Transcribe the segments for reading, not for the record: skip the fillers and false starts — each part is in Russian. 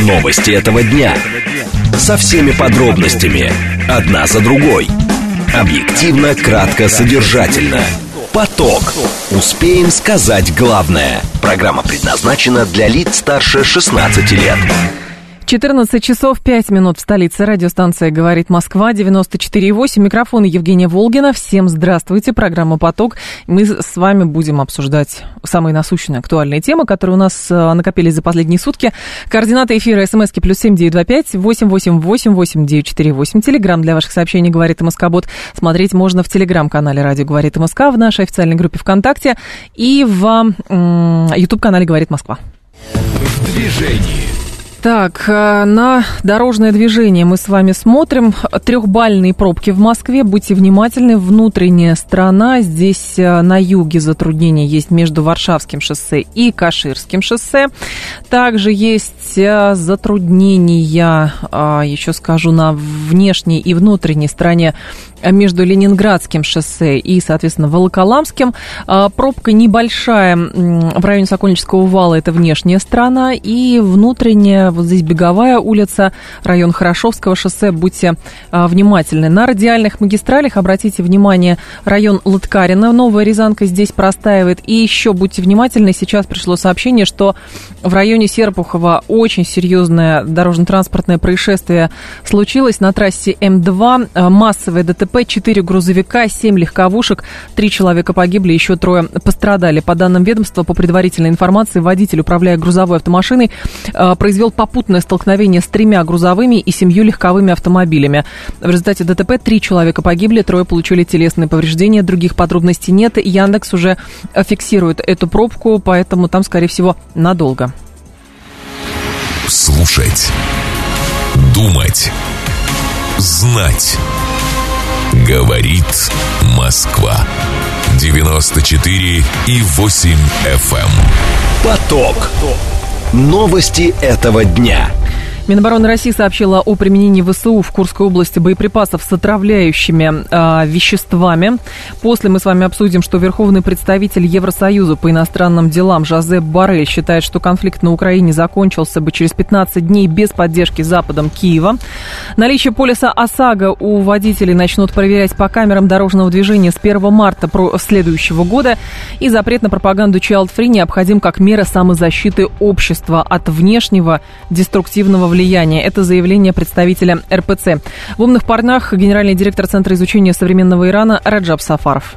Новости этого дня. Со всеми подробностями. Одна за другой. Объективно, кратко, содержательно. Поток. Успеем сказать главное. Программа предназначена для лиц старше 16 лет. 14 часов 5 минут в столице. Радиостанция «Говорит Москва», 94,8. Микрофон Евгения Волгина. Всем здравствуйте. Программа «Поток». Мы с вами будем обсуждать самые насущные, актуальные темы, которые у нас накопились за последние сутки. Координаты эфира СМСки +7 925 888 8948. Телеграм для ваших сообщений «Говорит МСК-бот». Смотреть можно в телеграм-канале «Радио Говорит МСК», в нашей официальной группе ВКонтакте и в YouTube-канале «Говорит Москва». В движении. Так, на дорожное движение мы с вами смотрим. 3-бальные пробки в Москве. Будьте внимательны. Внутренняя сторона. Здесь на юге затруднения есть между Варшавским шоссе и Каширским шоссе. Также есть затруднения, еще скажу, на внешней и внутренней стороне между Ленинградским шоссе и, соответственно, Волоколамским. Пробка небольшая в районе Сокольнического вала, это внешняя сторона, и внутренняя, вот здесь Беговая улица, район Хорошевского шоссе, будьте внимательны. На радиальных магистралях, обратите внимание, район Лыткарино, Новая Рязанка здесь простаивает, и еще будьте внимательны, сейчас пришло сообщение, что в районе Серпухова очень серьезное дорожно-транспортное происшествие случилось на трассе М2, массовое ДТП, 4 грузовика, 7 легковушек, 3 человека погибли, еще 3 пострадали. По данным ведомства, по предварительной информации, водитель, управляя грузовой автомашиной, произвел попутное столкновение с 3 грузовыми и 7 легковыми автомобилями. В результате ДТП 3 человека погибли, 3 получили телесные повреждения, других подробностей нет. Яндекс уже фиксирует эту пробку, поэтому там, скорее всего, надолго. Слушать, думать, знать. Говорит Москва. 94,8 FM. Поток. Новости этого дня. Минобороны России сообщила о применении ВСУ в Курской области боеприпасов с отравляющими веществами. После мы с вами обсудим, что верховный представитель Евросоюза по иностранным делам Жозеп Боррель считает, что конфликт на Украине закончился бы через 15 дней без поддержки Западом Киева. Наличие полиса ОСАГО у водителей начнут проверять по камерам дорожного движения с 1 марта следующего года. И запрет на пропаганду child-free необходим как мера самозащиты общества от внешнего деструктивного влияния. Это заявление представителя РПЦ. В «Умных парнях» генеральный директор Центра изучения современного Ирана Раджаб Сафаров.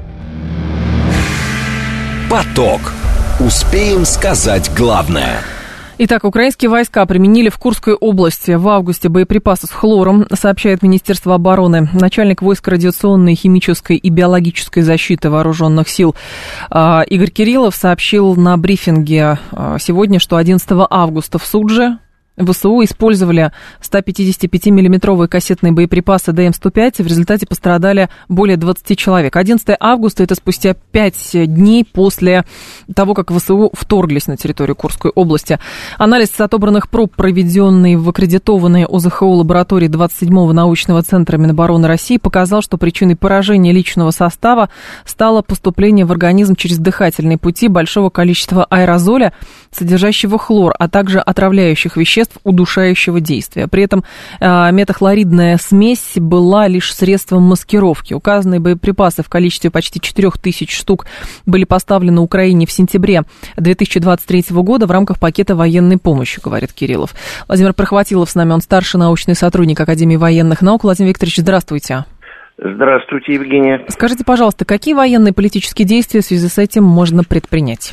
Поток. Успеем сказать главное. Итак, украинские войска применили в Курской области в августе боеприпасы с хлором, сообщает Министерство обороны. Начальник войск радиационной, химической и биологической защиты вооруженных сил Игорь Кириллов сообщил на брифинге сегодня, что 11 августа в Судже ВСУ использовали 155-миллиметровые кассетные боеприпасы ДМ-105. В результате пострадали более 20 человек. 11 августа – это спустя 5 дней после того, как ВСУ вторглись на территорию Курской области. Анализ отобранных проб, проведенный в аккредитованной ОЗХО лаборатории 27-го научного центра Минобороны России, показал, что причиной поражения личного состава стало поступление в организм через дыхательные пути большого количества аэрозоля, содержащего хлор, а также отравляющих веществ удушающего действия. При этом метахлоридная смесь была лишь средством маскировки. Указанные боеприпасы в количестве почти 4000 штук были поставлены Украине в сентябре 2023 года в рамках пакета военной помощи, говорит Кириллов. Владимир Прохватилов с нами, он старший научный сотрудник Академии военных наук. Владимир Викторович, здравствуйте. Здравствуйте, Евгения. Скажите, пожалуйста, какие военные и политические действия в связи с этим можно предпринять?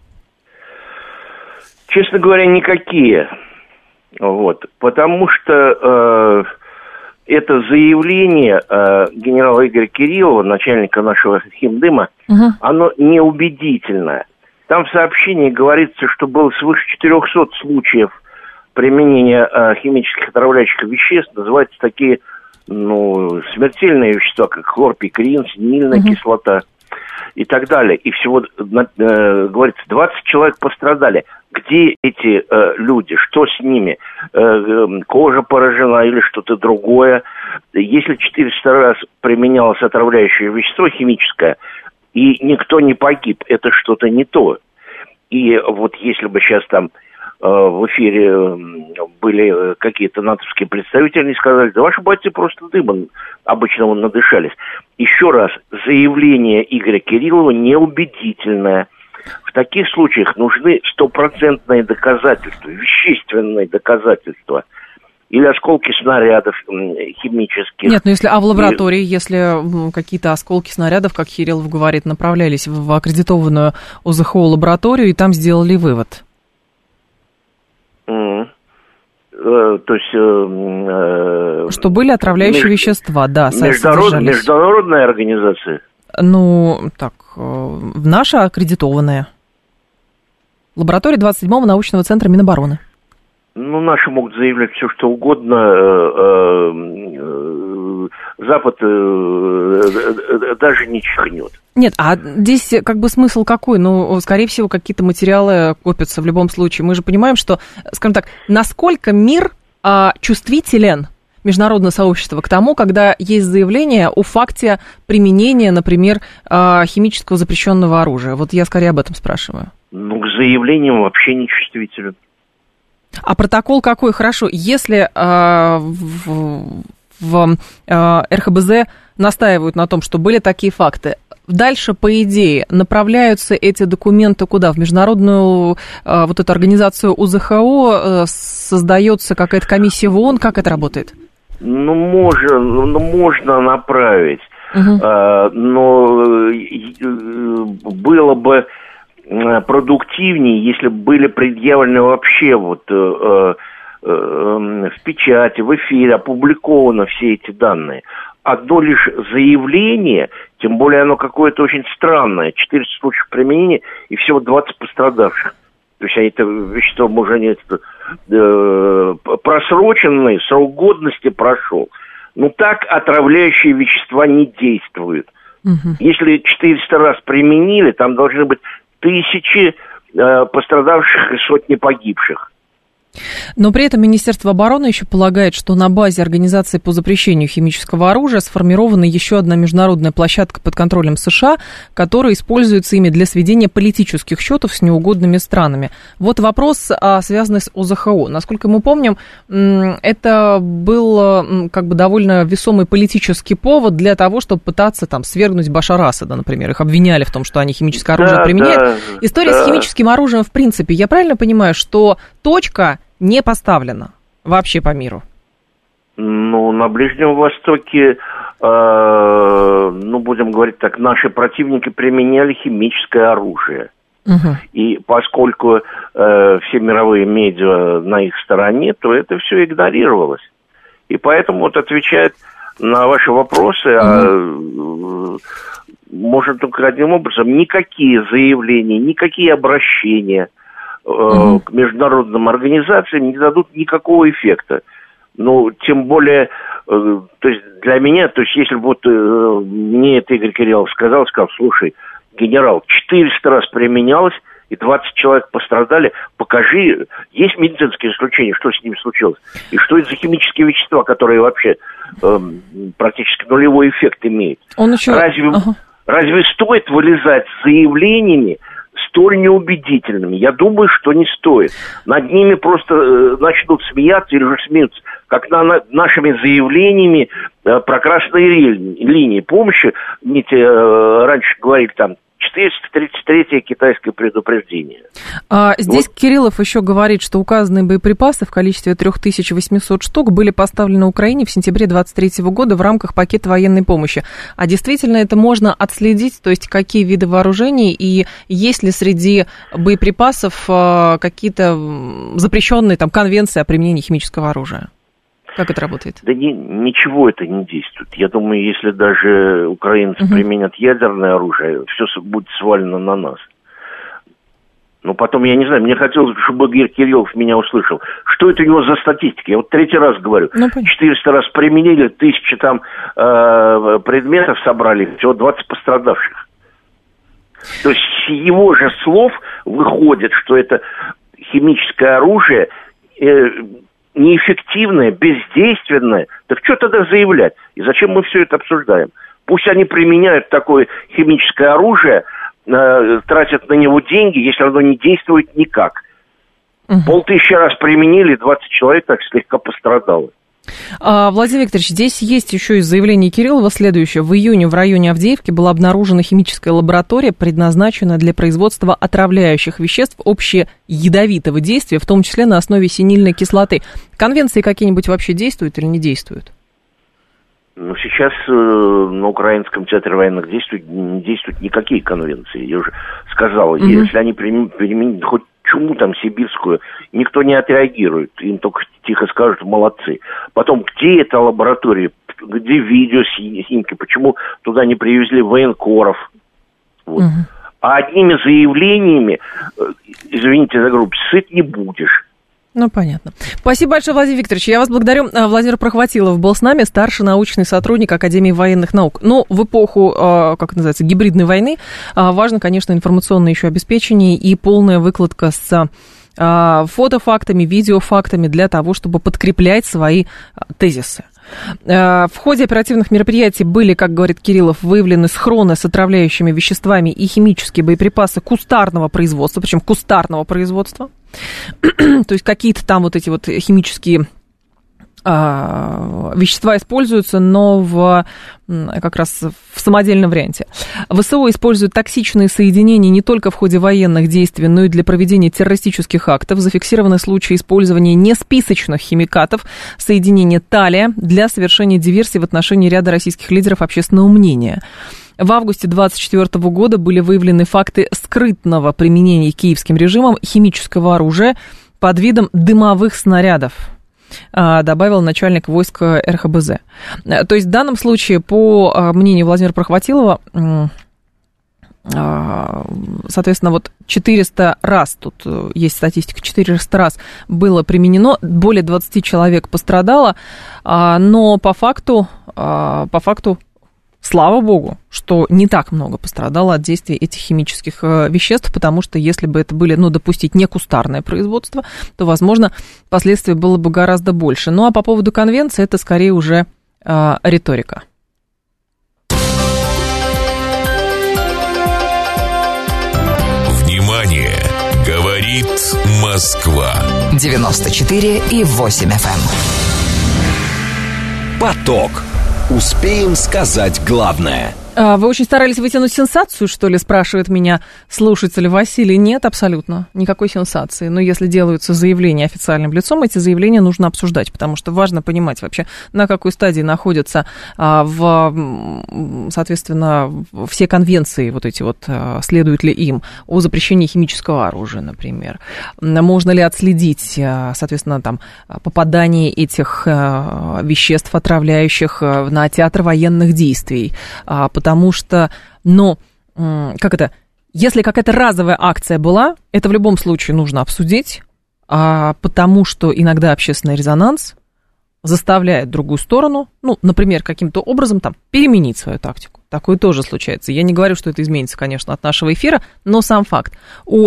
Честно говоря, никакие. Потому что это заявление генерала Игоря Кириллова, начальника нашего химдыма, оно неубедительное. Там в сообщении говорится, что было свыше 400 случаев применения химических отравляющих веществ. Называются такие смертельные вещества, как хлорпикрин, синильная кислота и так далее. И всего, говорится, 20 человек пострадали. Где эти люди? Что с ними? Кожа поражена или что-то другое? Если 400 раз применялось отравляющее вещество химическое, и никто не погиб, это что-то не то. И вот если бы сейчас там в эфире были какие-то натовские представители, они сказали, да ваши бойцы просто дымом обычно надышались. Еще раз, заявление Игоря Кириллова неубедительное. В таких случаях нужны стопроцентные доказательства, вещественные доказательства. Или осколки снарядов химических. Нет, если в лаборатории, если какие-то осколки снарядов, как Кириллов говорит, направлялись в аккредитованную ОЗХО лабораторию, и там сделали вывод. То есть... что были отравляющие вещества, да. Международная организация? Ну, так, наша аккредитованная. Лаборатория 27-го научного центра Минобороны. Ну, наши могут заявлять все, что угодно. Запад даже не чихнет. Нет, а здесь как бы смысл какой? Ну, скорее всего, какие-то материалы копятся в любом случае. Мы же понимаем, что, скажем так, насколько мир чувствителен, международное сообщество, к тому, когда есть заявление о факте применения, например, химического запрещенного оружия. Вот я скорее об этом спрашиваю. Ну, к заявлениям вообще не чувствителен. А протокол какой? Хорошо, если в РХБЗ настаивают на том, что были такие факты, дальше, по идее, направляются эти документы куда? В международную вот эту организацию УЗХО, создается какая-то комиссия в ООН, как это работает? Ну, можно направить, но было бы продуктивнее, если бы были предъявлены вообще вот в печати, в эфире опубликованы все эти данные. Одно лишь заявление, тем более оно какое-то очень странное, 400 случаев применения и всего 20 пострадавших. То есть это вещество, может, они просроченный, срок годности прошел. Но так отравляющие вещества не действуют. Если 400 раз применили, там должны быть тысячи пострадавших и сотни погибших. Но при этом Министерство обороны еще полагает, что на базе Организации по запрещению химического оружия сформирована еще одна международная площадка под контролем США, которая используется ими для сведения политических счетов с неугодными странами. Вот вопрос, связанный с ОЗХО. Насколько мы помним, это был как бы довольно весомый политический повод для того, чтобы пытаться там свергнуть Башара Асада, например. Их обвиняли в том, что они химическое оружие применяют. История с химическим оружием, в принципе, я правильно понимаю, что точка не поставлена вообще по миру? Ну, на Ближнем Востоке, будем говорить так, наши противники применяли химическое оружие. И поскольку все мировые медиа на их стороне, то это все игнорировалось. И поэтому, вот отвечает на ваши вопросы, можно только одним образом, никакие заявления, никакие обращения к международным организациям не дадут никакого эффекта. Ну, тем более, то есть для меня, то есть если бы вот мне это Игорь Кириллов сказал, слушай, генерал, 400 раз применялось, и 20 человек пострадали, покажи, есть медицинские исключения, что с ними случилось, и что это за химические вещества, которые вообще практически нулевой эффект имеют. Разве стоит вылезать с заявлениями, столь неубедительными? Я думаю, что не стоит. Над ними просто начнут смеяться или же смеются, как над нашими заявлениями про красные линии. Помните, раньше говорили там 433-е китайское предупреждение. Здесь вот. Кириллов еще говорит, что указанные боеприпасы в количестве 3800 штук были поставлены Украине в сентябре 2023 года в рамках пакета военной помощи. А действительно это можно отследить, то есть какие виды вооружений и есть ли среди боеприпасов какие-то запрещенные там конвенции о применении химического оружия? Как это работает? Да ничего это не действует. Я думаю, если даже украинцы применят ядерное оружие, все будет свалено на нас. Но потом, я не знаю, мне хотелось бы, чтобы Игорь Кириллов меня услышал. Что это у него за статистика? Я вот третий раз говорю. 400 раз применили, 1000 там предметов собрали, всего 20 пострадавших. То есть с его же слов выходит, что это химическое оружие... неэффективное, бездейственное, так что тогда заявлять? И зачем мы все это обсуждаем? Пусть они применяют такое химическое оружие, тратят на него деньги, если оно не действует никак. 500 раз применили, 20 человек так слегка пострадало. Владимир Викторович, здесь есть еще из заявления Кириллова следующее. В июне в районе Авдеевки была обнаружена химическая лаборатория, предназначенная для производства отравляющих веществ общеядовитого действия, в том числе на основе синильной кислоты. Конвенции какие-нибудь вообще действуют или не действуют? Ну, сейчас на Украинском театре военных действий не действуют никакие конвенции. Я уже сказал, если они применят хоть чуму там сибирскую, никто не отреагирует. Им только тихо скажут «молодцы». Потом, где эта лаборатория, где видеоснимки, почему туда не привезли военкоров? Вот. А одними заявлениями, извините за грубость, сыт не будешь. Ну, понятно. Спасибо большое, Владимир Викторович. Я вас благодарю. Владимир Прохватилов был с нами, старший научный сотрудник Академии военных наук. Но в эпоху, как это называется, гибридной войны важно, конечно, информационное еще обеспечение и полная выкладка с фотофактами, видеофактами для того, чтобы подкреплять свои тезисы. В ходе оперативных мероприятий были, как говорит Кириллов, выявлены схроны с отравляющими веществами и химические боеприпасы кустарного производства, причем кустарного производства. То есть какие-то там вот эти вот химические вещества используются, но как раз в самодельном варианте. ВСУ используют токсичные соединения не только в ходе военных действий, но и для проведения террористических актов. Зафиксированы случаи использования несписочных химикатов, соединения талия для совершения диверсий в отношении ряда российских лидеров общественного мнения. В августе 2024 года были выявлены факты скрытного применения киевским режимом химического оружия под видом дымовых снарядов, добавил начальник войск РХБЗ. То есть в данном случае, по мнению Владимира Прохватилова, соответственно, вот 400 раз, тут есть статистика, 400 раз было применено, более 20 человек пострадало, но по факту, слава богу, что не так много пострадало от действия этих химических веществ, потому что если бы это были, допустить не кустарное производство, то, возможно, последствий было бы гораздо больше. Ну, а по поводу конвенции, это скорее уже риторика. Внимание! Говорит Москва. 94,8 FM. Поток. Успеем сказать главное. Вы очень старались вытянуть сенсацию, что ли, спрашивает меня слушатель Василий. Нет, абсолютно никакой сенсации. Но если делаются заявления официальным лицом, эти заявления нужно обсуждать, потому что важно понимать вообще, на какой стадии находятся, соответственно, все конвенции, вот эти вот, следуют ли им, о запрещении химического оружия, например. Можно ли отследить, соответственно, там, попадание этих веществ, отравляющих, на театр военных действий, потому что, если какая-то разовая акция была, это в любом случае нужно обсудить, потому что иногда общественный резонанс заставляет другую сторону, например, каким-то образом там переменить свою тактику. Такое тоже случается. Я не говорю, что это изменится, конечно, от нашего эфира, но сам факт. У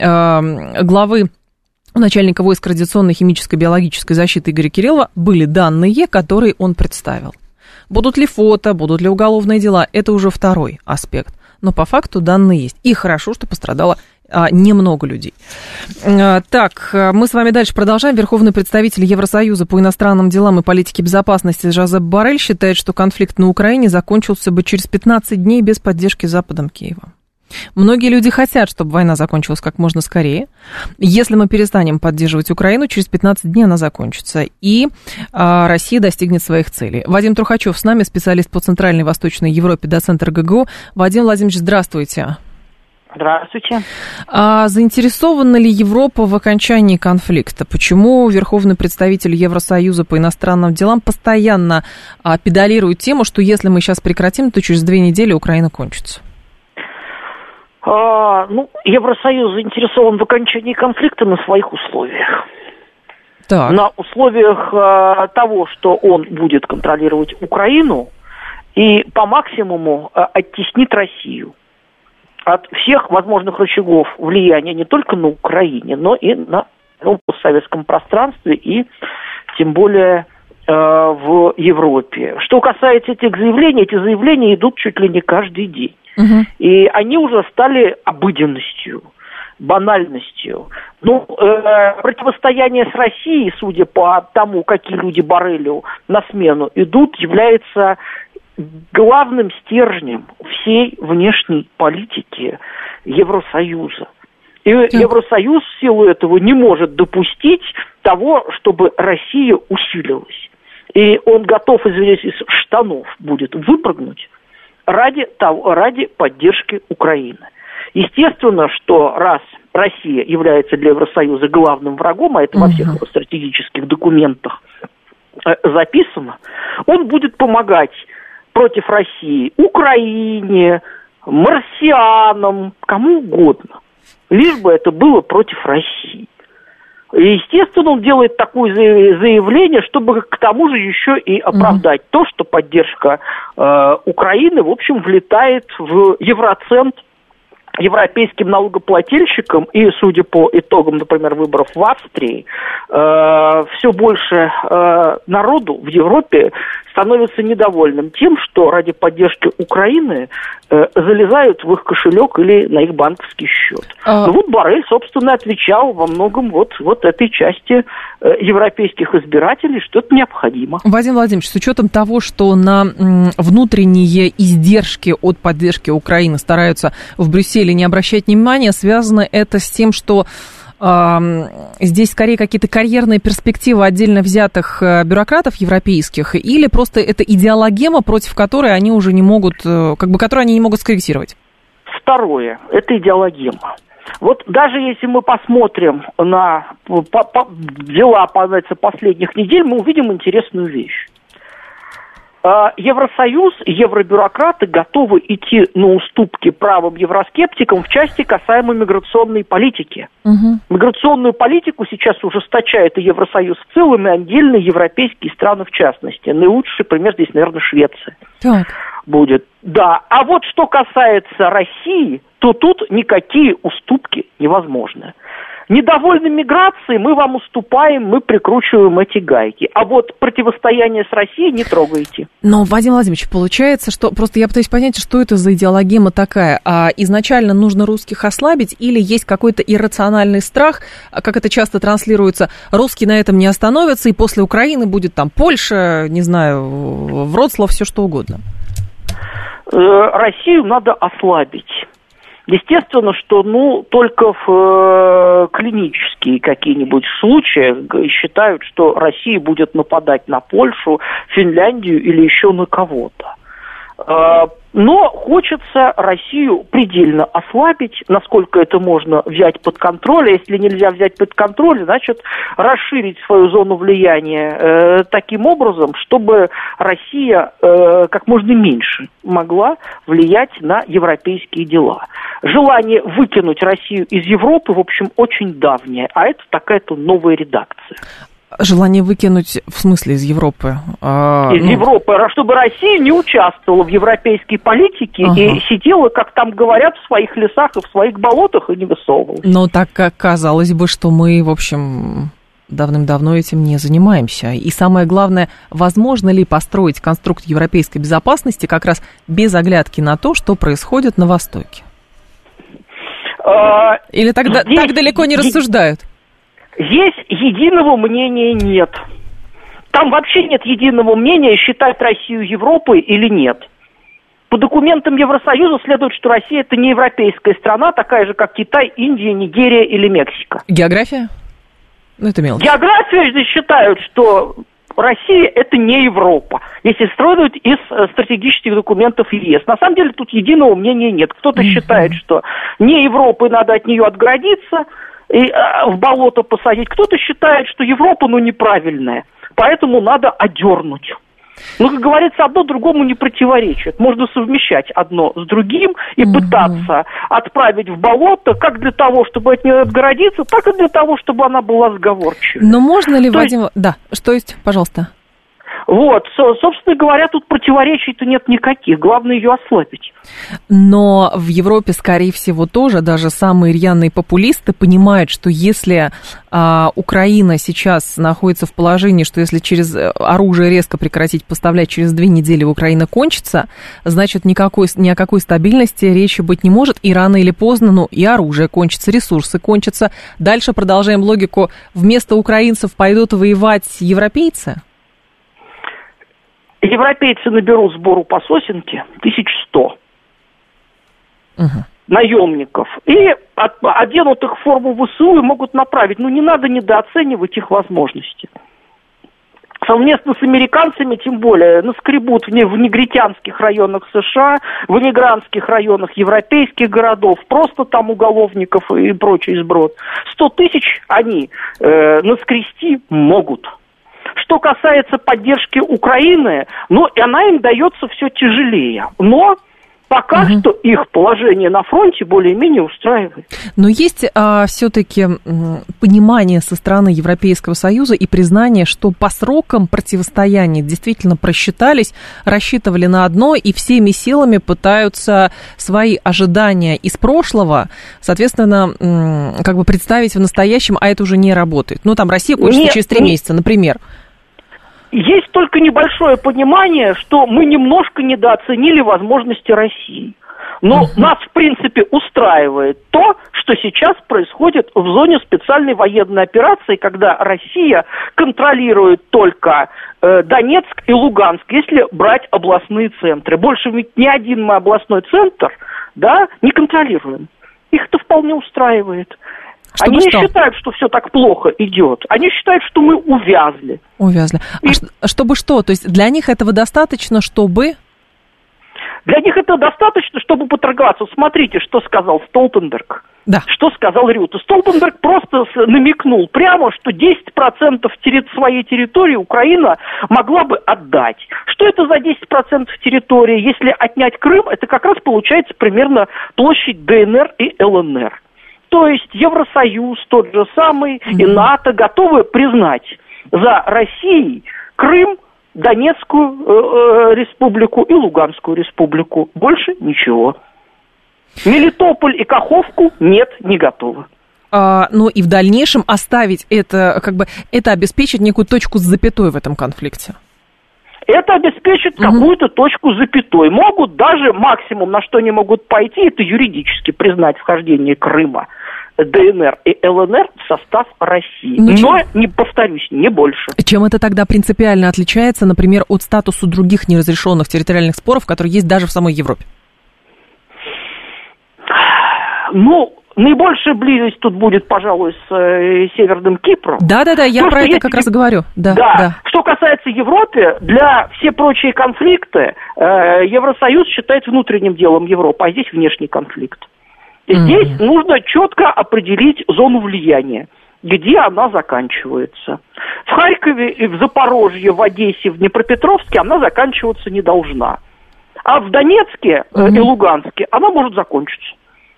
начальника войск радиационной, химической, биологической защиты Игоря Кириллова были данные, которые он представил. Будут ли фото, будут ли уголовные дела, это уже второй аспект. Но по факту данные есть. И хорошо, что пострадало немного людей. Так, мы с вами дальше продолжаем. Верховный представитель Евросоюза по иностранным делам и политике безопасности Жозеп Боррель считает, что конфликт на Украине закончился бы через 15 дней без поддержки Западом Киева. Многие люди хотят, чтобы война закончилась как можно скорее. Если мы перестанем поддерживать Украину, через 15 дней она закончится, и Россия достигнет своих целей. Вадим Трухачев с нами, специалист по Центральной и Восточной Европе, доцент РГГУ. Вадим Владимирович, здравствуйте. Здравствуйте. Заинтересована ли Европа в окончании конфликта? Почему верховный представитель Евросоюза по иностранным делам постоянно педалирует тему, что если мы сейчас прекратим, то через 2 недели Украина кончится? Евросоюз заинтересован в окончании конфликта на своих условиях. Так. На условиях того, что он будет контролировать Украину и по максимуму оттеснит Россию от всех возможных рычагов влияния не только на Украине, но и на постсоветском пространстве и тем более в Европе. Что касается этих заявлений, эти заявления идут чуть ли не каждый день. И они уже стали обыденностью. банальностью. Противостояние с Россией, судя по тому, какие люди Борреллу на смену идут, является главным стержнем всей внешней политики Евросоюза. И Евросоюз в силу этого не может допустить того, чтобы Россия усилилась. И он готов, извиняюсь, из штанов будет выпрыгнуть ради поддержки Украины. Естественно, что раз Россия является для Евросоюза главным врагом, а это во всех его стратегических документах записано, он будет помогать против России Украине, марсианам, кому угодно, лишь бы это было против России. И, естественно, он делает такое заявление, чтобы к тому же еще и оправдать то, что поддержка Украины, в общем, влетает в евроцент европейским налогоплательщикам, и, судя по итогам, например, выборов в Австрии, все больше народу в Европе становится недовольным тем, что ради поддержки Украины залезают в их кошелек или на их банковский счет. Боррелл, собственно, отвечал во многом вот этой части европейских избирателей, что это необходимо. Вадим Владимирович, с учетом того, что на внутренние издержки от поддержки Украины стараются в Брюсселе не обращать внимания, связано это с тем, что здесь скорее какие-то карьерные перспективы отдельно взятых бюрократов европейских, или просто это идеологема, против которой они уже не могут, которую они не могут скорректировать? Второе, это идеологема. Вот даже если мы посмотрим на дела последних недель, мы увидим интересную вещь. Евросоюз, евробюрократы готовы идти на уступки правым евроскептикам в части касаемо миграционной политики. Миграционную политику сейчас ужесточает и Евросоюз в целом, и отдельные европейские страны в частности. Наилучший пример здесь, наверное, Швеция будет. Да, а вот что касается России, то тут никакие уступки невозможны. Недовольны миграцией, мы вам уступаем, мы прикручиваем эти гайки. А вот противостояние с Россией не трогайте. Но, Вадим Владимирович, получается, что просто я пытаюсь понять, что это за идеологема такая. А изначально нужно русских ослабить или есть какой-то иррациональный страх, как это часто транслируется, русские на этом не остановятся, и после Украины будет там Польша, не знаю, Вроцлав, все что угодно? Россию надо ослабить. Естественно, что только в клинические какие-нибудь случаи считают, что Россия будет нападать на Польшу, Финляндию или еще на кого-то. Но хочется Россию предельно ослабить, насколько это можно взять под контроль. А если нельзя взять под контроль, значит, расширить свою зону влияния таким образом, чтобы Россия как можно меньше могла влиять на европейские дела. Желание выкинуть Россию из Европы, в общем, очень давнее, а это такая-то новая редакция. Желание выкинуть, в смысле, из Европы? Из Европы, чтобы Россия не участвовала в европейской политике и сидела, как там говорят, в своих лесах и в своих болотах и не высовывалась. Но так как казалось бы, что мы, в общем, давным-давно этим не занимаемся. И самое главное, возможно ли построить конструкт европейской безопасности как раз без оглядки на то, что происходит на Востоке? Или так далеко не рассуждают? Здесь единого мнения нет. Там вообще нет единого мнения, считать Россию Европой или нет. По документам Евросоюза следует, что Россия это не европейская страна, такая же, как Китай, Индия, Нигерия или Мексика. География? Это мелочь. География здесь считают, что Россия это не Европа, если строят из стратегических документов ЕС. На самом деле тут единого мнения нет. Кто-то считает, что не Европа, и надо от нее отгородиться, и в болото посадить. Кто-то считает, что Европа, неправильная, поэтому надо одернуть. Как говорится, одно другому не противоречит. Можно совмещать одно с другим и пытаться отправить в болото, как для того, чтобы от нее отгородиться, так и для того, чтобы она была сговорчивой. Но можно ли, Вадим... Да, что есть, пожалуйста. Вот, собственно говоря, тут противоречий-то нет никаких, главное ее ослабить. Но в Европе, скорее всего, тоже даже самые рьяные популисты понимают, что если Украина сейчас находится в положении, что если через оружие резко прекратить поставлять, через 2 недели Украина кончится, значит, ни о какой стабильности речи быть не может, и рано или поздно, и оружие кончится, ресурсы кончатся. Дальше продолжаем логику. Вместо украинцев пойдут воевать европейцы? Европейцы наберут сбору по сосенке 1100 наемников и оденут их в форму ВСУ и могут направить. Ну, не надо недооценивать их возможности. Совместно с американцами, тем более, наскребут в негритянских районах США, в эмигрантских районах европейских городов, просто там уголовников и прочий сброд. 100 тысяч они наскрести могут. Что касается поддержки Украины, она им дается все тяжелее. Но пока что их положение на фронте более-менее устраивает. Но есть все-таки понимание со стороны Европейского Союза и признание, что по срокам противостояния действительно просчитались, рассчитывали на одно и всеми силами пытаются свои ожидания из прошлого, соответственно, как бы представить в настоящем, а это уже не работает. Ну, там Россия кончится через 3 месяца, например. Есть только небольшое понимание, что мы немножко недооценили возможности России. Но нас, в принципе, устраивает то, что сейчас происходит в зоне специальной военной операции, когда Россия контролирует только Донецк и Луганск, если брать областные центры. Больше ведь ни один мы областной центр, не контролируем. Их это вполне устраивает. Они не считают, что все так плохо идет. Они считают, что мы увязли. Чтобы что? То есть для них этого достаточно, чтобы... Для них это достаточно, чтобы поторговаться. Смотрите, что сказал Столтенберг. Да. Что сказал Рюте. Столтенберг просто намекнул прямо, что 10% своей территории Украина могла бы отдать. Что это за 10% территории? Если отнять Крым, это как раз получается примерно площадь ДНР и ЛНР. То есть Евросоюз, тот же самый, и НАТО готовы признать за Россией Крым, Донецкую республику и Луганскую республику. Больше ничего. Мелитополь и Каховку нет, не готовы. Ну и в дальнейшем оставить это, это обеспечит некую точку с запятой в этом конфликте. Это обеспечит какую-то точку с запятой. Могут даже максимум, на что они могут пойти, это юридически признать вхождение Крыма, ДНР и ЛНР в состав России. Но, не повторюсь, не больше. Чем это тогда принципиально отличается, например, от статуса других неразрешенных территориальных споров, которые есть даже в самой Европе? Наибольшая близость тут будет, пожалуй, с Северным Кипром. Да, я про это как раз и говорю. Да. Что касается Европы, для все прочие конфликты Евросоюз считает внутренним делом Европы, а здесь внешний конфликт. Здесь нужно четко определить зону влияния, где она заканчивается. В Харькове, и в Запорожье, в Одессе, в Днепропетровске она заканчиваться не должна. А в Донецке и Луганске она может закончиться.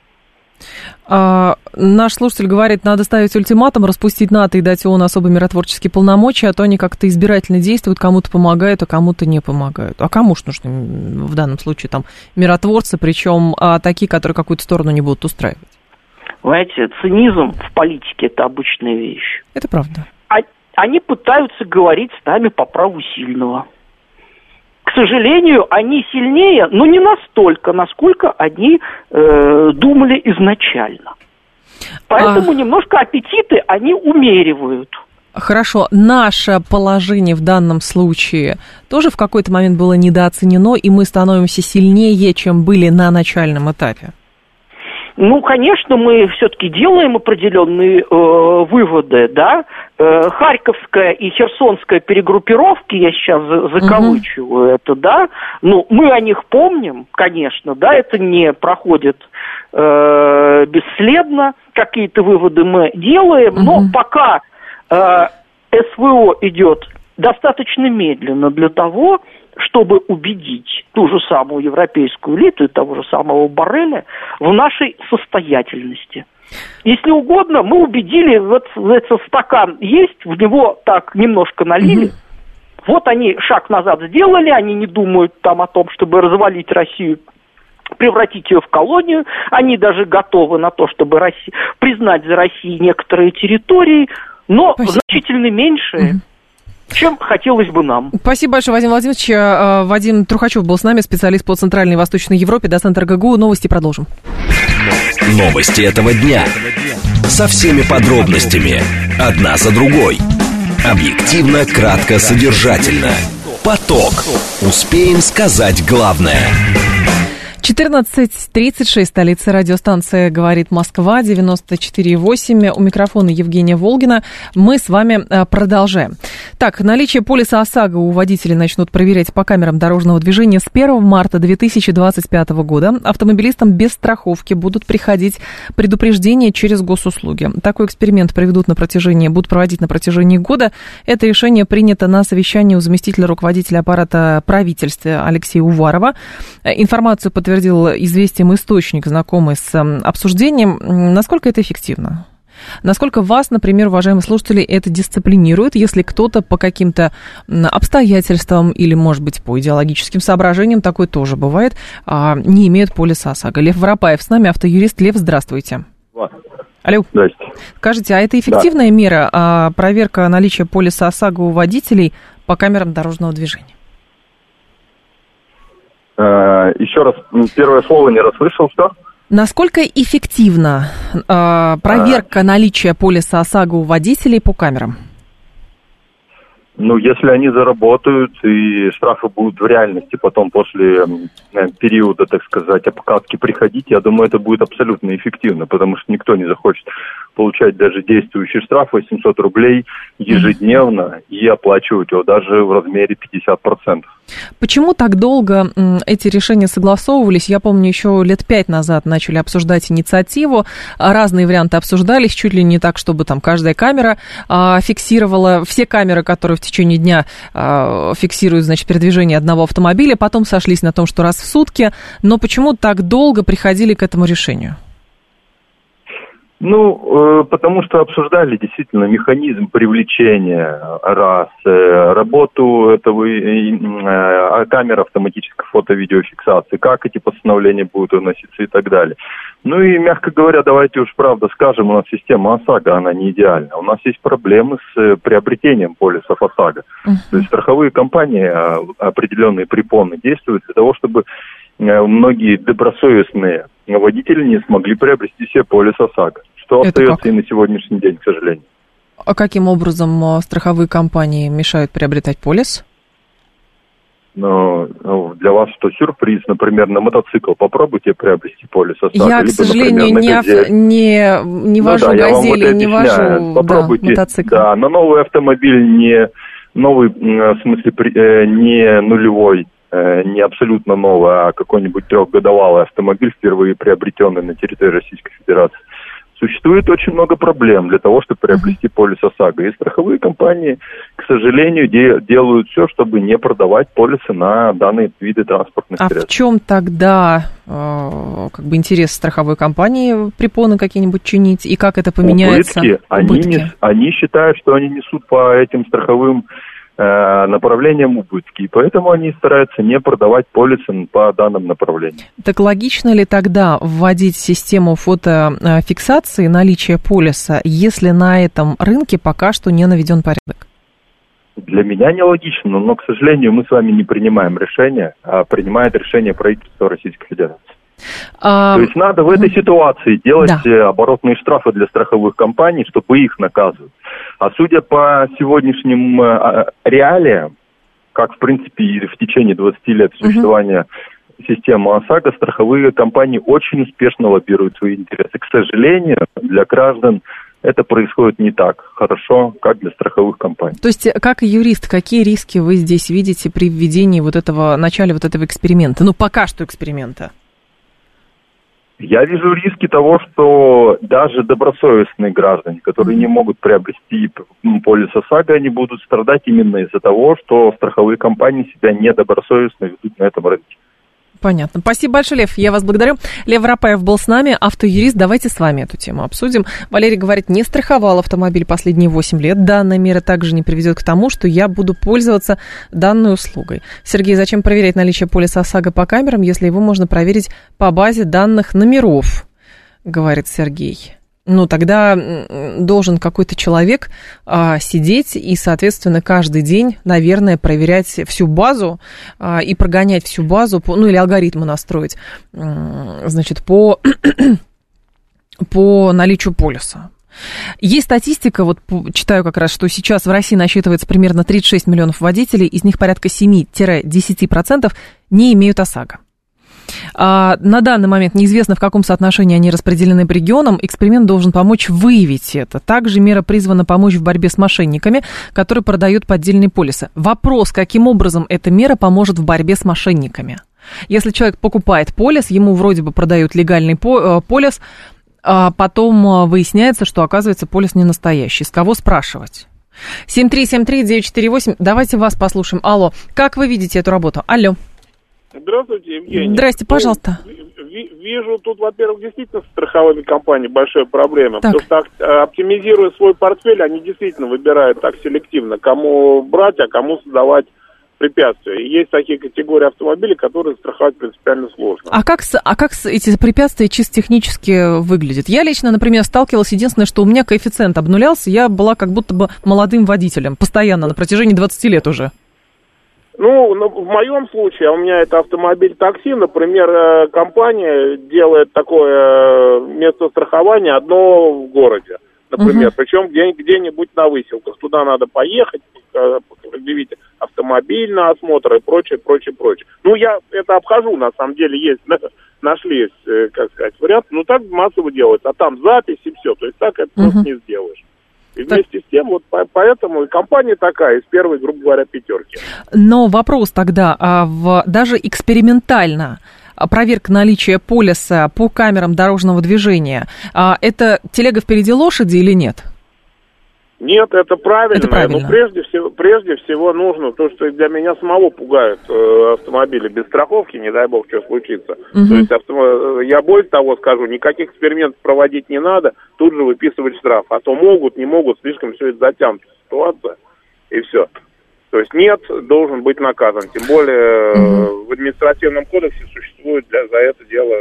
Наш слушатель говорит, надо ставить ультиматум, распустить НАТО и дать ООН особо миротворческие полномочия, а то они как-то избирательно действуют, кому-то помогают, а кому-то не помогают. А кому ж нужны в данном случае там миротворцы, причем такие, которые какую-то сторону не будут устраивать? Знаете, цинизм в политике – это обычная вещь. Это правда. Они пытаются говорить с нами по праву сильного. К сожалению, они сильнее, но не настолько, насколько они думали изначально. Поэтому немножко аппетиты они умеривают. Хорошо, наше положение в данном случае тоже в какой-то момент было недооценено, и мы становимся сильнее, чем были на начальном этапе? Конечно, мы все-таки делаем определенные выводы, да. Харьковская и Херсонская перегруппировки, я сейчас закавычиваю это, да. Мы о них помним, конечно, да, это не проходит бесследно. Какие-то выводы мы делаем, но пока СВО идет достаточно медленно для того, чтобы убедить ту же самую европейскую элиту и того же самого Борреля в нашей состоятельности. Если угодно, мы убедили, вот этот стакан есть, в него так немножко налили, Вот они шаг назад сделали, они не думают там о том, чтобы развалить Россию, превратить ее в колонию. Они даже готовы на то, чтобы признать за Россией некоторые территории, но значительно меньше, чем хотелось бы нам. Спасибо большое, Вадим Владимирович. Вадим Трухачев был с нами, специалист по Центральной и Восточной Европе, доцент РГГУ. Новости продолжим. Новости этого дня. Со всеми подробностями. Одна за другой. Объективно, кратко, содержательно. Поток. Успеем сказать главное. 14:36, столица, радиостанция «Говорит Москва», 94,8. У микрофона Евгения Волгина. Мы с вами продолжаем. Так, наличие полиса ОСАГО у водителей начнут проверять по камерам дорожного движения с 1 марта 2025 года. Автомобилистам без страховки будут приходить предупреждения через госуслуги. Такой эксперимент будут проводить на протяжении года. Это решение принято на совещании у заместителя руководителя аппарата правительства Алексея Уварова. Информацию подтвердил «Известиям» источник, знакомый с обсуждением. Насколько это эффективно? Насколько вас, например, уважаемые слушатели, это дисциплинирует, если кто-то по каким-то обстоятельствам или, может быть, по идеологическим соображениям, такое тоже бывает, не имеет полиса ОСАГО? Лев Воропаев с нами, автоюрист. Лев, здравствуйте. Алло. Здравствуйте. Скажите, а это эффективная мера, проверка наличия полиса ОСАГО у водителей по камерам дорожного движения? Еще раз, первое слово не расслышал, что? Насколько эффективна проверка наличия полиса ОСАГО у водителей по камерам? Ну, если они заработают, и штрафы будут в реальности потом после периода, так сказать, обкатки приходить, я думаю, это будет абсолютно эффективно, потому что никто не захочет получать даже действующий штраф 800 рублей ежедневно и оплачивать его даже в размере 50%. Почему так долго эти решения согласовывались? Я помню, еще лет 5 назад начали обсуждать инициативу, разные варианты обсуждались, чуть ли не так, чтобы там каждая камера фиксировала, все камеры, которые в течение дня фиксируют, значит, передвижение одного автомобиля, потом сошлись на том, что раз в сутки, но почему так долго приходили к этому решению? Ну, потому что обсуждали действительно механизм привлечения, работу этого камер автоматической фото-видеофиксации, как эти постановления будут выноситься и так далее. Ну и, мягко говоря, давайте уж правда скажем, у нас система ОСАГО, она не идеальна. У нас есть проблемы с приобретением полисов ОСАГО. То есть страховые компании, определенные препоны действуют для того, чтобы многие добросовестные водители не смогли приобрести себе полис ОСАГО, что остается и на сегодняшний день, к сожалению. А каким образом страховые компании мешают приобретать полис? Ну, для вас что, сюрприз? Например, на мотоцикл попробуйте приобрести полис ОСАГО. Я, к сожалению, не вожу газели, не вожу мотоцикл. Да, на новый автомобиль не новый, в смысле, не нулевой, не абсолютно новый, а какой-нибудь 3-годовалый автомобиль, впервые приобретенный на территории Российской Федерации. Существует очень много проблем для того, чтобы приобрести полис ОСАГО. И страховые компании, к сожалению, делают все, чтобы не продавать полисы на данные виды транспортных средств. А в чем тогда интерес страховой компании препоны какие-нибудь чинить? И как это поменяется? Убытки. Они считают, что они несут по этим страховым направлениям убытки, и поэтому они стараются не продавать полисы по данным направлениям. Так логично ли тогда вводить систему фотофиксации наличия полиса, если на этом рынке пока что не наведен порядок? Для меня нелогично, но, к сожалению, мы с вами не принимаем решения, а принимает решение правительства Российской Федерации. То есть надо в этой ситуации делать оборотные штрафы для страховых компаний, чтобы их наказывать. А судя по сегодняшним реалиям, как в принципе и в течение 20 лет существования системы ОСАГО, страховые компании очень успешно лоббируют свои интересы. К сожалению, для граждан это происходит не так хорошо, как для страховых компаний. То есть, как юрист, какие риски вы здесь видите при введении начале этого эксперимента? Ну, пока что эксперимента. Я вижу риски того, что даже добросовестные граждане, которые не могут приобрести полис ОСАГО, они будут страдать именно из-за того, что страховые компании себя недобросовестно ведут на этом рынке. Понятно. Спасибо большое, Лев. Я вас благодарю. Лев Воропаев был с нами, автоюрист. Давайте с вами эту тему обсудим. Валерий говорит, не страховал автомобиль последние 8 лет. Данная мера также не приведет к тому, что я буду пользоваться данной услугой. Сергей, зачем проверять наличие полиса ОСАГО по камерам, если его можно проверить по базе данных номеров, говорит Сергей. Ну, тогда должен какой-то человек сидеть и, соответственно, каждый день, наверное, проверять всю базу и прогонять всю базу, ну, или алгоритмы настроить, значит, по наличию полиса. Есть статистика, вот читаю как раз, что сейчас в России насчитывается примерно 36 миллионов водителей, из них порядка 7-10% не имеют ОСАГО. На данный момент неизвестно, в каком соотношении они распределены по регионам. Эксперимент должен помочь выявить это. Также мера призвана помочь в борьбе с мошенниками, которые продают поддельные полисы. Вопрос, каким образом эта мера поможет в борьбе с мошенниками. Если человек покупает полис, ему вроде бы продают легальный полис, а потом выясняется, что, оказывается, полис не настоящий. С кого спрашивать? 7373948. Давайте вас послушаем. Алло, как вы видите эту работу? Алло. Здравствуйте, Евгений. Здрасте, пожалуйста. Вижу тут, во-первых, действительно с страховыми компаниями большая проблема. Так. Потому что, оптимизируя свой портфель, они действительно выбирают так селективно, кому брать, а кому создавать препятствия. И есть такие категории автомобилей, которые страховать принципиально сложно. А как эти препятствия чисто технически выглядят? Я лично, например, сталкивалась, единственное, что у меня коэффициент обнулялся, я была как будто бы молодым водителем, постоянно, на протяжении 20 лет уже. Ну, в моем случае, у меня это автомобиль-такси, например, компания делает такое место страхования одно в городе, например, причем где-нибудь на выселках. Туда надо поехать, предъявить автомобиль на осмотр и прочее. Ну, я это обхожу, на самом деле, нашли, как сказать, вариант, но так массово делается, а там запись и все, то есть так это просто не сделаешь. И вместе с тем, вот поэтому и компания такая, из первой, грубо говоря, пятерки. Но вопрос тогда, даже экспериментально проверка наличия полиса по камерам дорожного движения, это телега впереди лошади или нет? Нет, это правильно. Но прежде всего нужно, то, что для меня самого пугают автомобили без страховки, не дай бог, что случится. То есть я более того скажу, никаких экспериментов проводить не надо, тут же выписывать штраф. А то могут, не могут, слишком все это затянута ситуация, и все. То есть нет, должен быть наказан. Тем более в административном кодексе существует за это дело...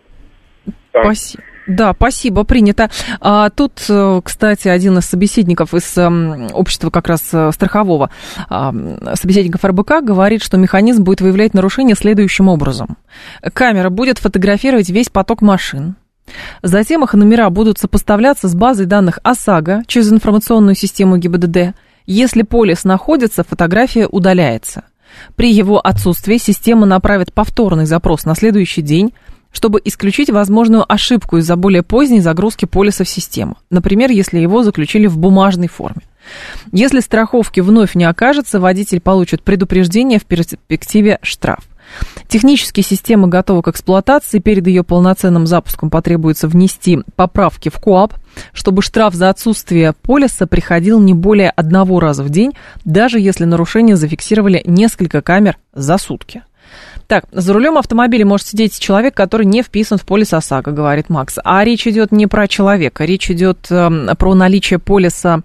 Спасибо. Да, спасибо, принято. Тут, кстати, один из собеседников из общества как раз страхового, собеседников РБК, говорит, что механизм будет выявлять нарушения следующим образом. Камера будет фотографировать весь поток машин. Затем их номера будут сопоставляться с базой данных ОСАГО через информационную систему ГИБДД. Если полис находится, фотография удаляется. При его отсутствии система направит повторный запрос на следующий день, чтобы исключить возможную ошибку из-за более поздней загрузки полиса в систему. Например, если его заключили в бумажной форме. Если страховки вновь не окажется, водитель получит предупреждение, в перспективе штраф. Технически система готова к эксплуатации. Перед ее полноценным запуском потребуется внести поправки в КоАП, чтобы штраф за отсутствие полиса приходил не более 1 раза в день, даже если нарушение зафиксировали несколько камер за сутки. Так, за рулем автомобиля может сидеть человек, который не вписан в полис ОСАГО, говорит Макс. А речь идет не про человека, речь идет про наличие полиса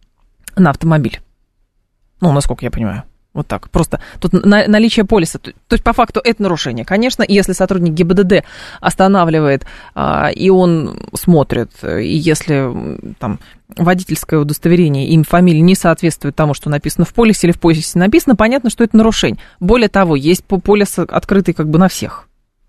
на автомобиль. Ну, насколько я понимаю. Вот так, просто тут наличие полиса, то есть по факту это нарушение. Конечно, если сотрудник ГИБДД останавливает, и он смотрит, и если там водительское удостоверение, имя, фамилия не соответствует тому, что написано в полисе или в полисе написано, понятно, что это нарушение. Более того, есть полис открытый как бы на всех.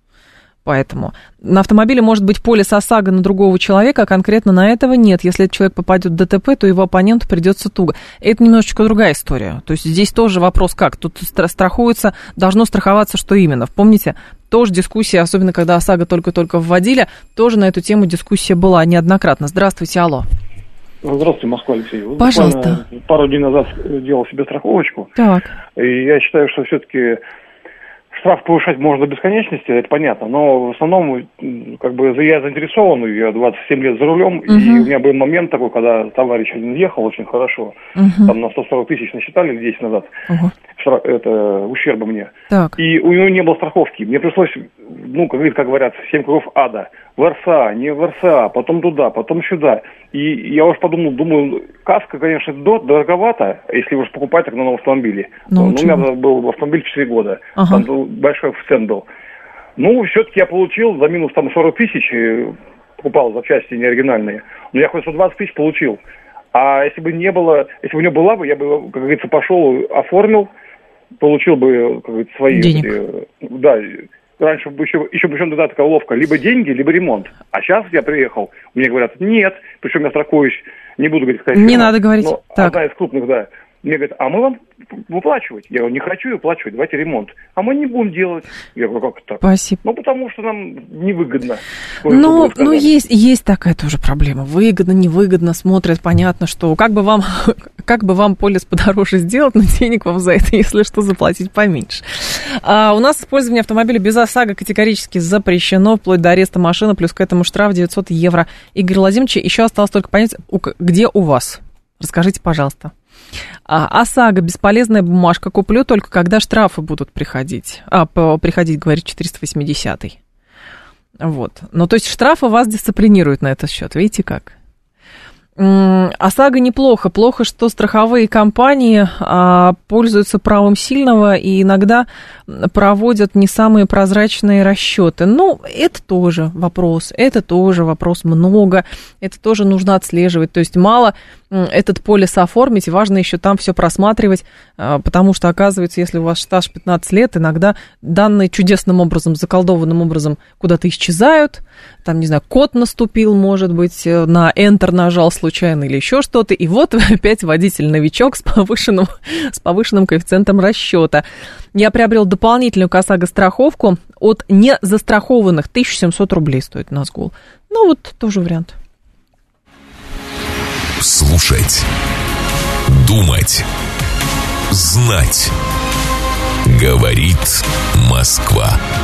Поэтому на автомобиле может быть полис ОСАГО на другого человека, а конкретно на этого нет. Если этот человек попадет в ДТП, то его оппоненту придется туго. Это немножечко другая история. То есть здесь тоже вопрос как. Тут страхуется, должно страховаться, что именно. Помните, тоже дискуссия, особенно когда ОСАГО только-только вводили, тоже на эту тему дискуссия была неоднократно. Здравствуйте, алло. Здравствуйте, Москва, Алексей. Пожалуйста. Пару дней назад делал себе страховочку. Так. И я считаю, что все-таки штраф повышать можно до бесконечности, это понятно, но в основном, как бы, я заинтересован, я 27 лет за рулем, и у меня был момент такой, когда товарищ один ехал очень хорошо, там на 140 тысяч насчитали 10 назад, ущерба мне. Так. И у него не было страховки. Мне пришлось, как говорят, 7 кругов ада. В РСА, не в РСА, потом туда, потом сюда. И я уж думаю, каска, конечно, дороговато, если уж покупать так на новом автомобиле. У меня был автомобиль 4 года. Там большой коэффициент был. Все-таки я получил за минус 40 тысяч, покупал запчасти неоригинальные. Но я хоть 120 тысяч получил. А если бы у него была бы, я бы, как говорится, пошел, оформил, получил бы, как говорится, свои... Денег. Да, раньше еще причем тогда такая уловка, либо деньги, либо ремонт. А сейчас я приехал, мне говорят, нет, причем я страхуюсь, не буду говорить, какая не надо говорить. Но так. Одна из крупных, да. Мне говорят, а мы вам выплачивать. Я говорю, не хочу выплачивать, давайте ремонт. А мы не будем делать. Я говорю, как так? Спасибо. Потому что нам невыгодно. Есть такая тоже проблема. Выгодно, невыгодно, смотрят, понятно, что как бы вам полис подороже сделать, но денег вам за это, если что, заплатить поменьше. У нас использование автомобиля без ОСАГО категорически запрещено, вплоть до ареста машины, плюс к этому штраф 900 евро. Игорь Владимирович, еще осталось только понять, где у вас. Расскажите, пожалуйста. ОСАГО, бесполезная бумажка, куплю только когда штрафы будут приходить. Говорит 480-й. Вот. То есть штрафы вас дисциплинируют на этот счет. Видите как? ОСАГО неплохо. Плохо, что страховые компании пользуются правом сильного и иногда проводят не самые прозрачные расчеты. Это тоже вопрос. Много. Это тоже нужно отслеживать. То есть мало этот полис оформить, важно еще там все просматривать, потому что, оказывается, если у вас стаж 15 лет, иногда данные чудесным образом, заколдованным образом куда-то исчезают. Там, не знаю, код наступил, может быть, на Enter нажал случайно или еще что-то, и вот вы опять водитель-новичок с повышенным коэффициентом расчета. Я приобрел дополнительную к ОСАГО страховку от незастрахованных. 1700 рублей стоит Назгул. Тоже вариант. Слушать, думать, знать. Говорит Москва.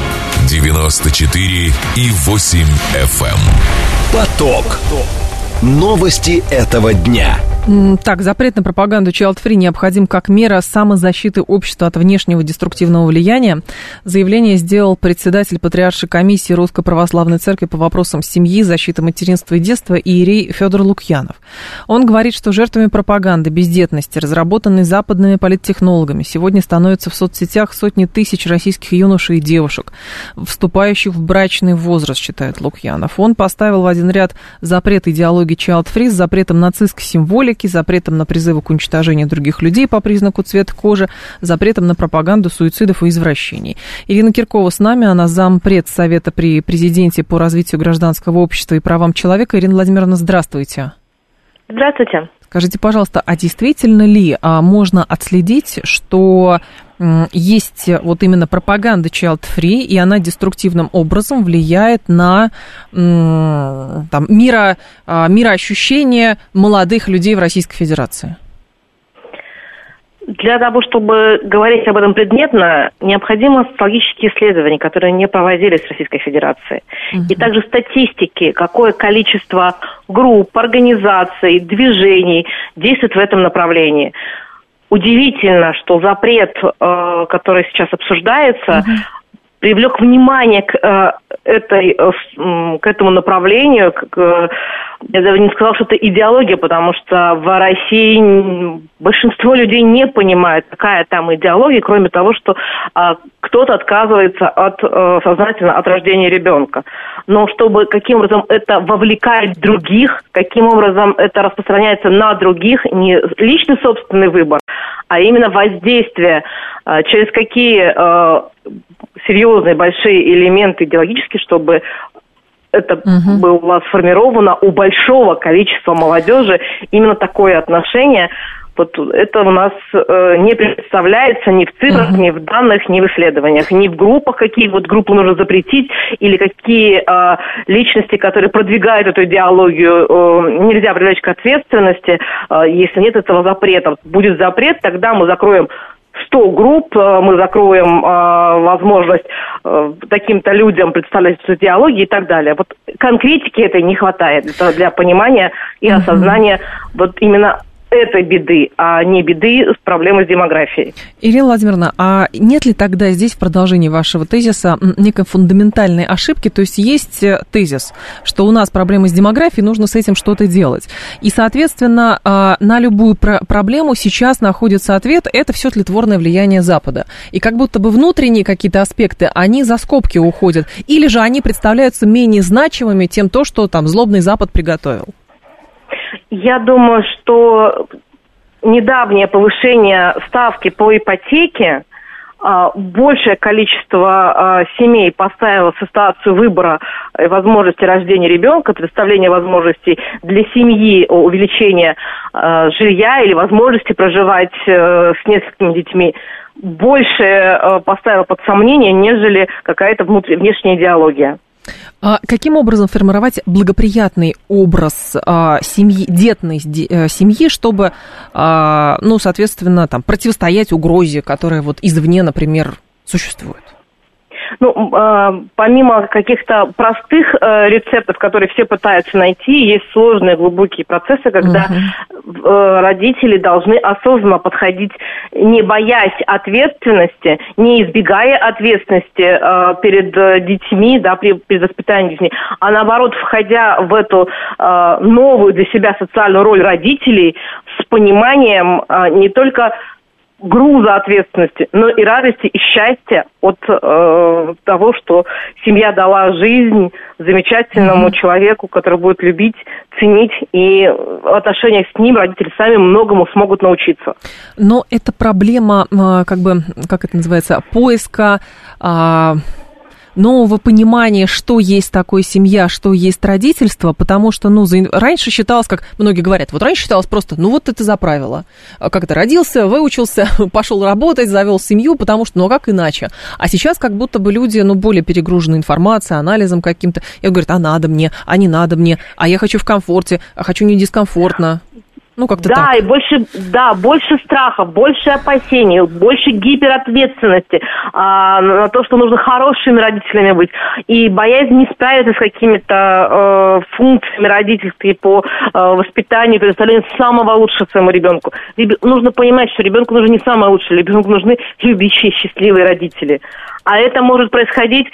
94,8 FM. Поток. Новости этого дня. Так, запрет на пропаганду child-free необходим как мера самозащиты общества от внешнего деструктивного влияния. Заявление сделал председатель Патриаршей комиссии Русской Православной Церкви по вопросам семьи, защиты материнства и детства иерей Федор Лукьянов. Он говорит, что жертвами пропаганды бездетности, разработанной западными политтехнологами, сегодня становятся в соцсетях сотни тысяч российских юношей и девушек, вступающих в брачный возраст, считает Лукьянов. Он поставил в один ряд запрет идеологии child-free с запретом нацистской символики, запретом на призывы к уничтожению других людей по признаку цвета кожи, запретом на пропаганду суицидов и извращений. Ирина Киркова с нами, она зампред Совета при президенте по развитию гражданского общества и правам человека. Ирина Владимировна, здравствуйте. Здравствуйте. Скажите, пожалуйста, а действительно ли можно отследить, что есть вот именно пропаганда child-free, и она деструктивным образом влияет на мироощущение молодых людей в Российской Федерации? Для того, чтобы говорить об этом предметно, необходимо социологические исследования, которые не проводились в Российской Федерации. И также статистики, какое количество групп, организаций, движений действует в этом направлении. Удивительно, что запрет, который сейчас обсуждается, привлек внимание к этому направлению. Я даже не сказала, что это идеология, потому что в России большинство людей не понимает, какая там идеология, кроме того, что кто-то отказывается сознательно от рождения ребенка. Но чтобы каким образом это вовлекает других, каким образом это распространяется на других, не личный собственный выбор, а именно воздействие, через какие серьезные, большие элементы идеологические, чтобы это было сформировано у большого количества молодежи, именно такое отношение. Вот это у нас не представляется ни в цифрах, ни в данных, ни в исследованиях, ни в группах, какие вот группы нужно запретить, или какие личности, которые продвигают эту идеологию, нельзя привлечь к ответственности, если нет этого запрета. Будет запрет, тогда мы закроем 100 групп, мы закроем возможность таким-то людям представлять эту идеологию и так далее. Вот конкретики этой не хватает для понимания и осознания вот именно этой беды, а не беды с проблемой с демографией. Ирина Владимировна, а нет ли тогда здесь в продолжении вашего тезиса некой фундаментальной ошибки? То есть есть тезис, что у нас проблемы с демографией, нужно с этим что-то делать. И, соответственно, на любую проблему сейчас находится ответ, это все тлетворное влияние Запада. И как будто бы внутренние какие-то аспекты, они за скобки уходят. Или же они представляются менее значимыми, тем то, что там злобный Запад приготовил. Я думаю, что недавнее повышение ставки по ипотеке большее количество семей поставило в ситуацию выбора возможности рождения ребенка, предоставления возможностей для семьи, увеличения жилья или возможности проживать с несколькими детьми, больше поставило под сомнение, нежели какая-то внешняя идеология. Каким образом формировать благоприятный образ семьи, детной семьи, чтобы, ну, соответственно, там, противостоять угрозе, которая вот извне, например, существует? Ну, помимо каких-то простых рецептов, которые все пытаются найти, есть сложные глубокие процессы, когда родители должны осознанно подходить, не боясь ответственности, не избегая ответственности перед детьми, да, при воспитании детей, а наоборот, входя в эту новую для себя социальную роль родителей с пониманием не только груза ответственности, но и радости, и счастья от того, что семья дала жизнь замечательному человеку, который будет любить, ценить, и в отношениях с ним родители сами многому смогут научиться. Но это проблема, как бы, как это называется, поиска нового понимания, что есть такое семья, что есть родительство, потому что, ну, раньше считалось, как многие говорят, вот раньше считалось просто, ну, вот это за правило. Как-то родился, выучился, пошел работать, завел семью, потому что, ну, а как иначе? А сейчас как будто бы люди, ну, более перегружены информацией, анализом каким-то. И говорят, а надо мне, а не надо мне, а я хочу в комфорте, а хочу не дискомфортно. Ну, как-то да, так. И больше страхов, больше опасений, больше гиперответственности на то, что нужно хорошими родителями быть. И боязнь не справиться с какими-то функциями родительства по воспитанию, предоставлению самого лучшего своему ребенку. Нужно понимать, что ребенку нужно не самое лучшее, ребенку нужны любящие, счастливые родители. А это может происходить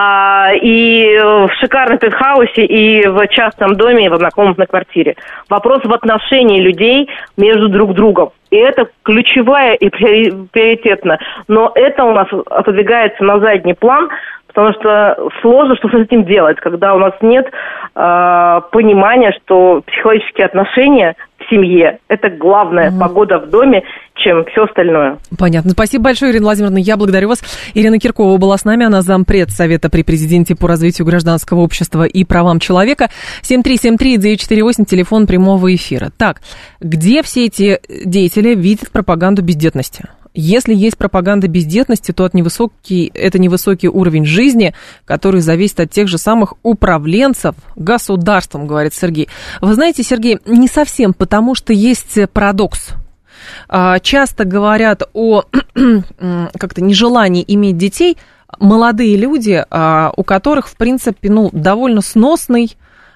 и в шикарном пентхаусе, и в частном доме, и в однокомнатной квартире. Вопрос в отношении людей между друг другом. И это ключевое и приоритетно. Но это у нас отодвигается на задний план, потому что сложно что-то с этим делать, когда у нас нет понимания, что психологические отношения в семье – это главная погода в доме, чем все остальное. Понятно. Спасибо большое, Ирина Владимировна. Я благодарю вас. Ирина Киркова была с нами. Она зампред Совета при президенте по развитию гражданского общества и правам человека. 7373948, телефон прямого эфира. Так, где все эти деятели видят пропаганду бездетности? Если есть пропаганда бездетности, то это невысокий уровень жизни, который зависит от тех же самых управленцев государством, говорит Сергей. Вы знаете, Сергей, не совсем, потому что есть парадокс. Часто говорят о как-то нежелании иметь детей молодые люди, у которых, в принципе, ну, довольно сносный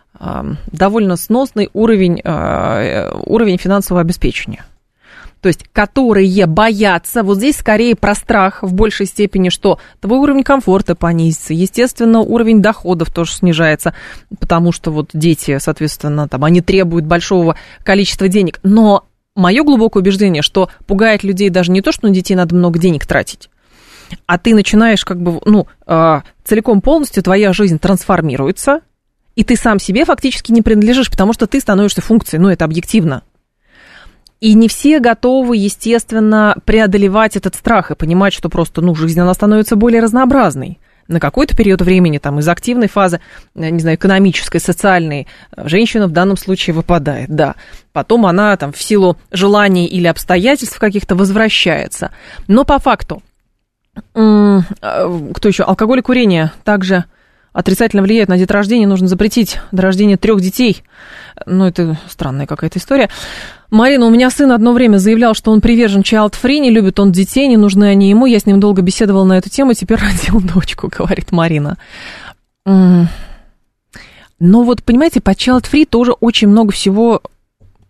уровень финансового обеспечения. То есть, которые боятся, вот здесь скорее про страх в большей степени, что твой уровень комфорта понизится, естественно, уровень доходов тоже снижается, потому что вот дети, соответственно, там, они требуют большого количества денег. Но мое глубокое убеждение, что пугает людей даже не то, что на детей надо много денег тратить, а ты начинаешь как бы, ну, целиком полностью твоя жизнь трансформируется, и ты сам себе фактически не принадлежишь, потому что ты становишься функцией, ну, это объективно. И не все готовы, естественно, преодолевать этот страх и понимать, что просто, ну, жизнь, она становится более разнообразной. На какой-то период времени, там, из активной фазы, не знаю, экономической, социальной, женщина в данном случае выпадает, да. Потом она, там, в силу желаний или обстоятельств каких-то возвращается. Но по факту, кто еще? Алкоголь и курение также отрицательно влияют на деторождение. Нужно запретить до рождения 3 детей. Ну, это странная какая-то история. Марина, у меня сын одно время заявлял, что он привержен child-free, не любит он детей, не нужны они ему. Я с ним долго беседовала на эту тему, теперь родил дочку, говорит Марина. Но вот, понимаете, под child-free тоже очень много всего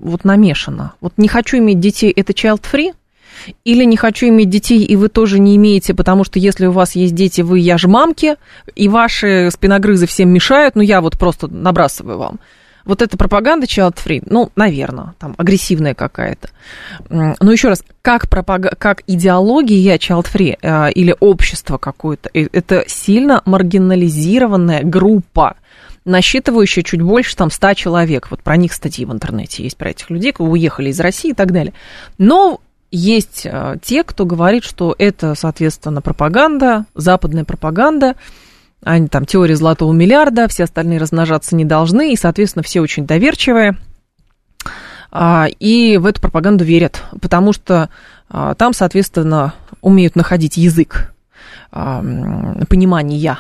вот намешано. Вот не хочу иметь детей, это child-free? Или не хочу иметь детей, и вы тоже не имеете, потому что если у вас есть дети, вы я ж мамки, и ваши спиногрызы всем мешают, ну, я вот просто набрасываю вам. Вот эта пропаганда child-free, ну, наверное, там, агрессивная какая-то. Но еще раз, как идеология child-free или общество какое-то, это сильно маргинализированная группа, насчитывающая чуть больше там 100 человек. Вот про них статьи в интернете есть, про этих людей, которые уехали из России и так далее. Но есть те, кто говорит, что это, соответственно, пропаганда, западная пропаганда, они там теория золотого миллиарда, все остальные размножаться не должны, и, соответственно, все очень доверчивые, и в эту пропаганду верят, потому что там, соответственно, умеют находить язык понимания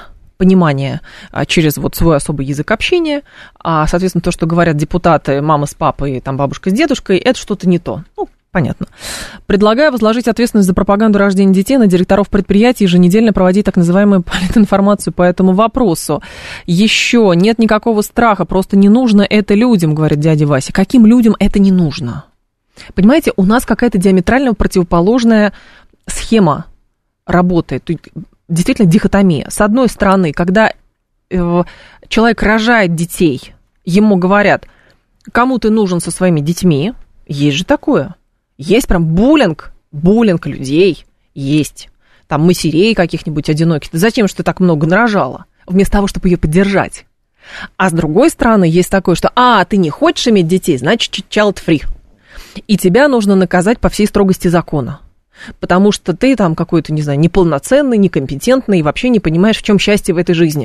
через вот свой особый язык общения, а, соответственно, то, что говорят депутаты, мама с папой, там, бабушка с дедушкой, это что-то не то. Ну, понятно. Предлагаю возложить ответственность за пропаганду рождения детей на директоров предприятий, еженедельно проводить так называемую политинформацию по этому вопросу. Еще нет никакого страха, просто не нужно это людям, говорит дядя Вася. Каким людям это не нужно? Понимаете, у нас какая-то диаметрально противоположная схема работает. Действительно дихотомия. С одной стороны, когда человек рожает детей, ему говорят, кому ты нужен со своими детьми, есть же такое. Есть прям буллинг людей, есть. Там матерей каких-нибудь одиноких. Зачем же ты так много нарожала, вместо того, чтобы ее поддержать? А с другой стороны, есть такое, что, ты не хочешь иметь детей, значит, child-free. И тебя нужно наказать по всей строгости закона. Потому что ты там какой-то, не знаю, неполноценный, некомпетентный и вообще не понимаешь, в чем счастье в этой жизни.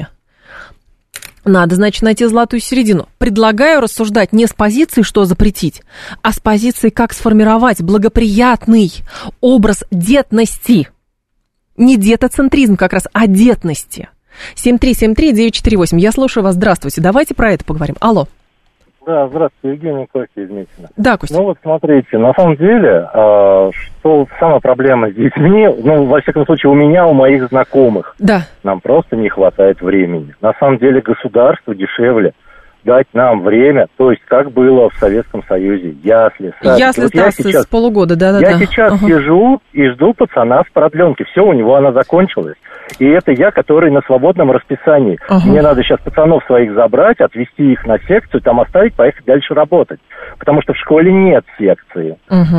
Надо, значит, найти золотую середину. Предлагаю рассуждать не с позиции, что запретить, а с позиции, как сформировать благоприятный образ детности. Не детоцентризм как раз, а детности. 7373948. Я слушаю вас. Здравствуйте. Давайте про это поговорим. Алло. Да, здравствуйте, Евгений, Костя из Митина. Да, Костя. Ну вот смотрите, на самом деле, что самая проблема с детьми, во всяком случае, у меня, у моих знакомых, да. Нам просто не хватает времени. На самом деле государству дешевле дать нам время, то есть как было в Советском Союзе, ясли, садики. Ясли вот сейчас, с полугода, да. Я сейчас сижу и жду пацана с продленки, все, у него она закончилась. И это я, который на свободном расписании. Мне надо сейчас пацанов своих забрать, отвезти их на секцию, там оставить, поехать дальше работать. Потому что в школе нет секции.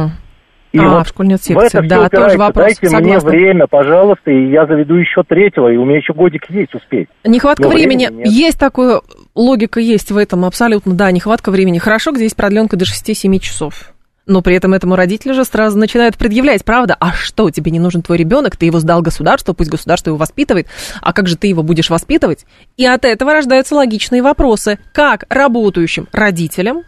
И в школе нет секции, да, тоже вопрос. Дайте мне время, пожалуйста, и я заведу еще третьего, и у меня еще годик есть успеть. Нехватка времени. Есть такая логика, есть в этом абсолютно, да, нехватка времени. Хорошо, где есть продленка до 6-7 часов. Но при этом этому родители же сразу начинают предъявлять, правда? А что, тебе не нужен твой ребенок? Ты его сдал государству, пусть государство его воспитывает. А как же ты его будешь воспитывать? И от этого рождаются логичные вопросы. Как работающим родителям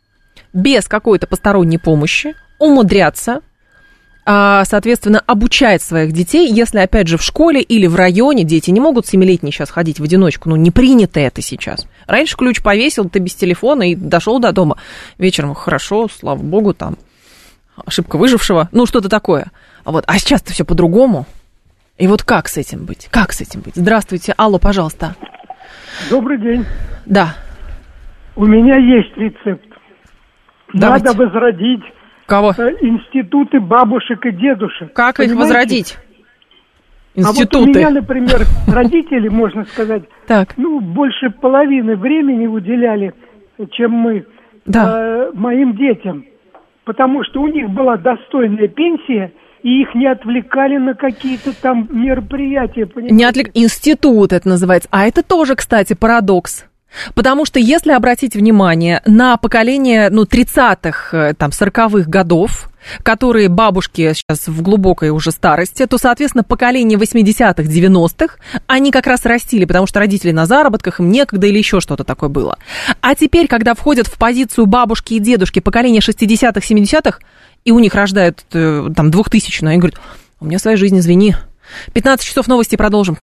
без какой-то посторонней помощи умудряться, соответственно, обучать своих детей, если, опять же, в школе или в районе дети не могут 7-летние сейчас ходить в одиночку, не принято это сейчас. Раньше ключ повесил, ты без телефона и дошел до дома. Вечером хорошо, слава богу, там ошибка выжившего, что-то такое. А сейчас-то все по-другому. И вот как с этим быть? Как с этим быть? Здравствуйте, алло, пожалуйста. Добрый день. Да. У меня есть рецепт. Давайте. Надо возродить кого? Институты бабушек и дедушек. Как их возродить? Институты. А вот у меня, например, родители, можно сказать, больше половины времени уделяли, чем мы, моим детям. Потому что у них была достойная пенсия, и их не отвлекали на какие-то там мероприятия. Институт это называется. А это тоже, кстати, парадокс. Потому что если обратить внимание на поколение 30-х, 40-х годов, которые бабушки сейчас в глубокой уже старости, то, соответственно, поколение 80-х, 90-х, они как раз растили, потому что родители на заработках, им некогда или еще что-то такое было. А теперь, когда входят в позицию бабушки и дедушки поколения 60-х, 70-х, и у них рождают 2000-е, они говорят, у меня своя жизнь, извини. 15 часов новости, продолжим.